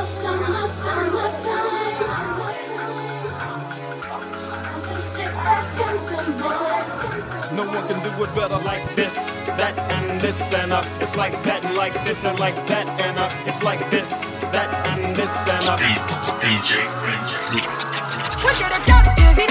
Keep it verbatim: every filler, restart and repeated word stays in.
No one can do it better like this, that, and this, and uh, it's like that, and like this, and like that, and uh, it's like this, that, and this, and uh. D J French C. What did it got to be?